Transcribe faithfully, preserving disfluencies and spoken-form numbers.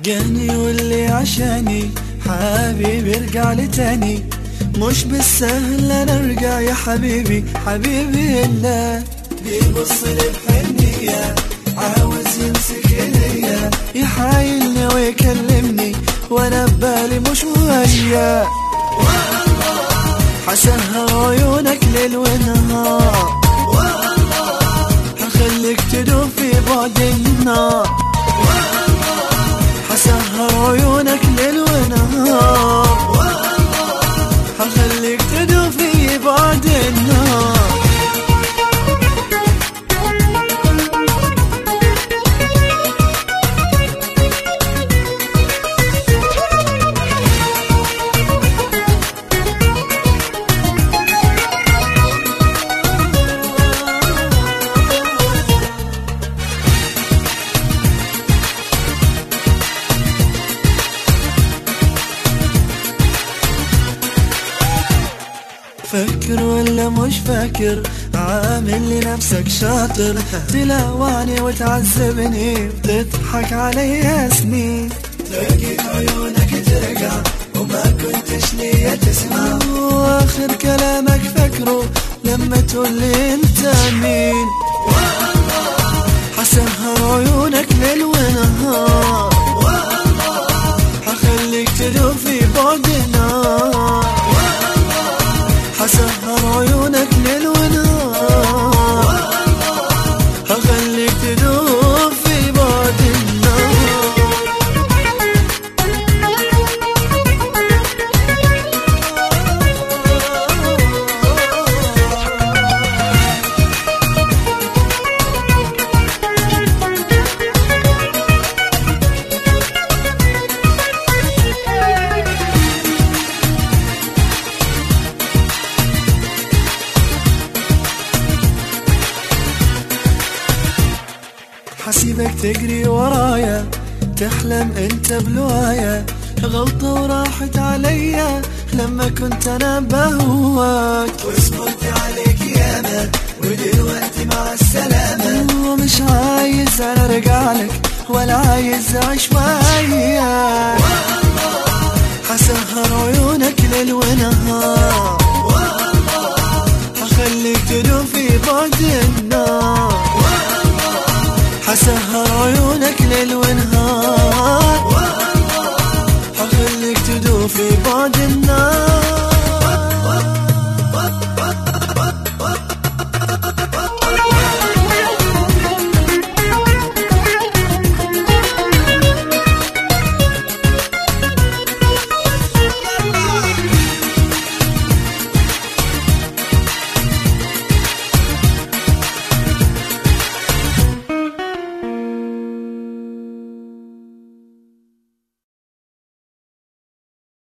لقاني واللي عشاني حبيبي ارجع لي تاني، مش بالسهل انا ارجع يا حبيبي حبيبي الا بيبص لي بحنية عاوز يمسك ايديا يحايلني ويكلمني وانا ببالي مش وياه. حسهر عيونك ليل ونهار هخليك تدوب في بعد النار. حسهر عيونك ليل ونهار هخليك تدوب في بعد النار. فاكر ولا مش فاكر عامل لي نفسك شاطر تلاوعني وتعذبني بتضحك عليا سنين. لقيت عيونك ترجع وما كنتش ليا تسمع واخر كلامك فاكره لما تقولي انت مين. حسهر عيونك ليل ونهار هخليك تدوب في بعد النار. حسهر عيونك ليل ونهار هخليك تدوب في بعد النار. حسيبك تجري ورايا تحلم انت بلوايا، غلطة وراحت عليا لما كنت انا بهواك وصبرت عليك ياما ودلوقتي مع السلامة. ومش عايز انا ارجع لك ولا عايز اعيش وياك. حسهر عيونك ليل ونهار هخليك تدوب في بعد النار. حسهر